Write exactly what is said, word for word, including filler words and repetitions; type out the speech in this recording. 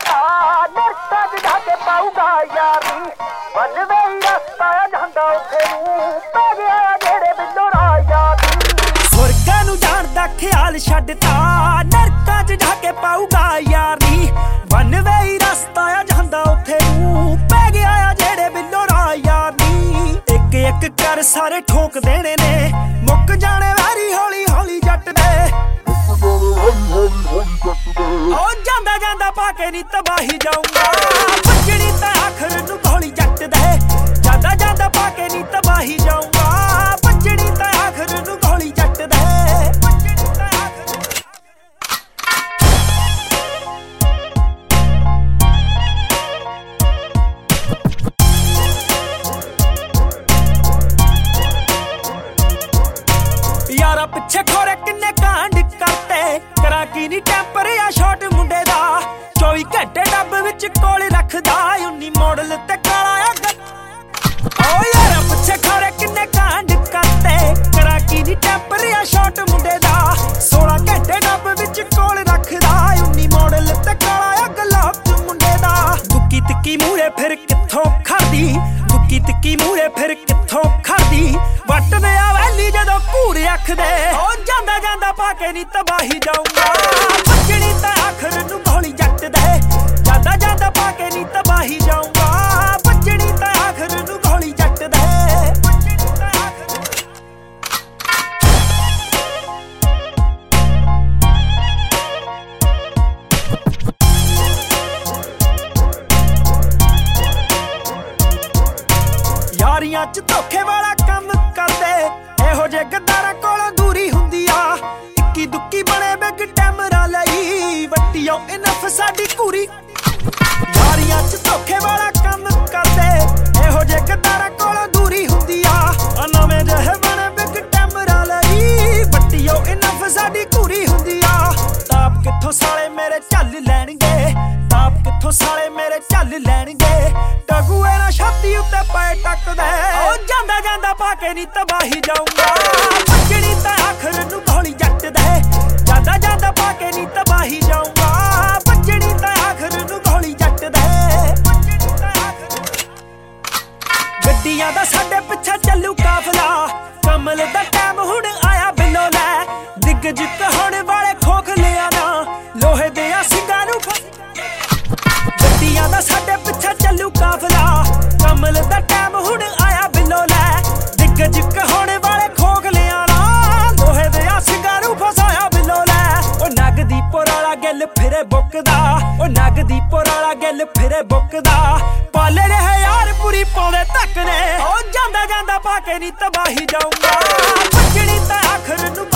ਜੱਟਾ ਨਰਕਾਂ ਚ ਜਾ ਕੇ ਪਾਊਗਾ ਯਾਰੀ ਵੱਲ ਵੇ ਰਸਤਾ ਜਾਂਦਾ ਉੱਥੇ ਨੂੰ ਪੈ ਗਿਆ ਜਿਹੜੇ ਬਿੱਲੋ ਰਾਜਾ ਦੀ ਸੁਰਗਾਂ ਨੂੰ ਜਾਣ ਦਾ ਖਿਆਲ ਛੱਡਤਾ ਨਰਕਾਂ ਚ ਜਾ ਕੇ ਪਾਊਗਾ ਯਾਰੀ ਵੱਲ ਵੇ ਰਸਤਾ ਜਾਂਦਾ ਉੱਥੇ ਨੂੰ ਪੈ ਗਿਆ ਜਿਹੜੇ ਬਿੱਲੋ ਰਾਜਾ ਦੀ ਇੱਕ ਇੱਕ ਕਰ ਸਾਰੇ ਠੋਕ ਦੇਣੇ ਨੇ ਮੁੱਕ ਜਾਣੇ ਵਾਰੀ ਹੌਲੀ ਹੌਲੀ ਜੱਟ ਦੇ ਉਹ ਜਾਂਦਾ ਜਾਂਦਾ ਪਾ ਕੇ ਨੀ ਤਬਾਹੀ ਜਾਊਂਗਾ ਬੱਜਣੀ ਤਾਂ ਆਖਰ ਨੂੰ ਗੋਲੀ ਜੱਟ ਦੇ ਜਾਂਦਾ ਜਾਂਦਾ ਪਾ ਕੇ ਨੀ ਤਬਾਹੀ ਜਾਊਂਗਾ ਬੱਜਣੀ ਤਾਂ ਆਖਰ ਨੂੰ ਗੋਲੀ ਜੱਟ ਦੇ ਯਾਰਾ ਪਿੱਛੇ ਖੋਰੇ ਕਿੰਨੇ ਕਾਂਡ ਕਰਤੇ ਕਰਾਂ ਕੀ ਨੀ ਟੈਂਪਰ ਆ ਸ਼ਾਟ ਮੁੰਡੇ ਦਾ ਚੌਵੀ ਘੰਟੇ ਡੱਬ ਵਿੱਚ ਕੋਲ ਰੱਖਦਾ ਉਨੀ ਮਾਡਲ ਤੇ ਕਾਲਾ ਅੱਗ ਓ ਯਾਰਾ ਪਿੱਛੇ ਖੋਰੇ ਕਿੰਨੇ ਕਾਂਡ ਕਰਤੇ ਕਰਾਂ ਕੀ ਨੀ ਟੈਂਪਰ ਆ ਸ਼ਾਟ ਮੁੰਡੇ ਦਾ ਸੋਲਾਂ ਘੰਟੇ ਡੱਬ ਵਿੱਚ ਕੋਲ ਰੱਖਦਾ ਉਨੀ ਮਾਡਲ ਤੇ ਕਾਲਾ ਅੱਗ ਲਾਪ ਮੁੰਡੇ ਦਾ ਦੁੱਕੀ ਤਿੱਕੀ ਮੂਹਰੇ ਫਿਰ ਕਿੱਥੋਂ ਖੜਦੀ ਦੁੱਕੀ ਤਿੱਕੀ ਮੂਹਰੇ ਫਿਰ ਕਿੱਥੋਂ ਖੜਦੀ ਵੱਟਦੇ ਆ ਵੈਲੀ ਜਦੋਂ ਘੂਰ ਅੱਖਦੇ ਓ ਜਾਂਦਾ ਜਾਂਦਾ ਪਾ ਕੇ ਨੀ ਤਬਾਹੀ ਜਾਊਂਗਾ ਬੱਜਣੀ ਤਾਂ ਆਖਰ ਨੂੰ ਗੋਲੀ ਜੱਟ ਦੇ ਜਾਂਦਾ ਜਾਂਦਾ ਪਾ ਕੇ ਨੀ ਤਬਾਹੀ ਜਾਊਂਗਾ ਬੱਜਣੀ ਤਾਂ ਆਖਰ ਨੂੰ ਗੋਲੀ ਜੱਟ ਦੇ ਯਾਰੀਆਂ ਚ ਧੋਖੇ ਵਾਲਾ ਕੰਮ ਕਰਦੇ ਇਹੋ ਜੇ ਗੱਦਾਰਾਂ ਕੋਲੋਂ ਦੂਰੀ ਹੁੰਦੀ ਆ ਇੱਕੀ ਦੁੱਕੀ ਬਣੇ ਬਿਗ ਟੈਮਰਾ ਲਈ ਵੱਟੀਓ ਇਨਫ ਸਾਡੀ ਘੂਰੀ ਯਾਰੀਆਂ ਚ ਧੋਖੇ ਵਾਲਾ ਕੰਮ ਕਰਦੇ ਇਹੋ ਜੇ ਗੱਦਾਰਾਂ ਕੋਲੋਂ ਦੂਰੀ ਹੁੰਦੀ ਆ ਨਵੇਂ ਜਿਹੇ ਬਣੇ ਬਿਗ ਟੈਮਰਾ ਲਈ ਵੱਟੀਓ ਇਨਫ ਸਾਡੀ ਘੂਰੀ ਹੁੰਦੀ ਆ ਤਾਪ ਕਿੱਥੋਂ ਸਾਲੇ ਮੇਰੇ ਝੱਲ ਲੈਣਗੇ ਤਾਪ ਕਿੱਥੋਂ ਸਾਲੇ ਮੇਰੇ ਝੱਲ ਲੈਣਗੇ ਟਗੂਏ ਨਾ ਛਾਤੀ ਉੱਤੇ ਪਏ ਟੱਕਦੇ ਓ ਜਾਂਦਾ ਜਾਂਦਾ ਪਾ ਕੇ ਨੀ ਤਬਾਹੀ ਜਾਊਂਗਾ ਬੱਜਣੀ ਤਾਂ ਆਖਰ ਨੂੰ ਗੋਲੀ ਜੱਟ ਦੇ ਜਾਂਦਾ ਜਾਂਦਾ ਪਾ ਕੇ ਨੀ ਤਬਾਹੀ ਜਾਊਂਗਾ ਬੱਜਣੀ ਤਾਂ ਆਖਰ ਨੂੰ ਗੋਲੀ ਜੱਟ ਦੇ ਗੱਡੀਆਂ ਦਾ ਸਾਡੇ ਪਿੱਛੇ ਚੱਲੂ ਕਾਫਲਾ ਕਮਲ ਦਾ ਟਾਈਮ ਹੁਣ ਆਇਆ ਬਿੱਲੋ ਲੈ ਦਿੱਗਜ ਕਹਾਉਣ ਵਾਲੇ ਖੋਖਲਿਆਂ ਨਾ ਲੋਹੇ ਦੇ ਆ ਸਿੰਘਾਂ ਨੂੰ ਗੱਡੀਆਂ ਦਾ ਸਾਡੇ ਪਿੱਛੇ ਚੱਲੂ ਕਾਫਲਾ ਕਮਲ ਦਾ ਟਾਈਮ ਹੁਣ ਆਇਆ ਬਿੱਲੋ ਲੈ ਦਿੱਗਜ ਕਹਾਉਣ ਵਾਲੇ ਖੋਖਲਿਆਂ ਨਾ ਲੋਹੇ ਦੇ ਆ ਸਿੰਘਾਂ ਨੂੰ ਫਸਾਇਆ ਬਿੱਲੋ ਲੈ ਉਹ ਨਗਦੀਪੁਰ ਵਾਲਾ ਗਿੱਲ ਫਿਰੇ ਬੁੱਕਦਾ ਉਹ ਨਗਦੀਪੁਰ ਵਾਲਾ ਗਿੱਲ ਫਿਰੇ ਬੁੱਕਦਾ ਪਾਲੇ ਰਹੇ ਯਾਰ ਪੂਰੀ ਪਾਉਂਦੇ ਤੱਕ ਨੇ ਉਹ ਜਾਂਦਾ ਜਾਂਦਾ ਪਾ ਕੇ ਨੀ ਤਬਾਹੀ ਜਾਊਂਗਾ ਬੱਜਣੀ ਤਾਂ ਆਖਰ ਨੂੰ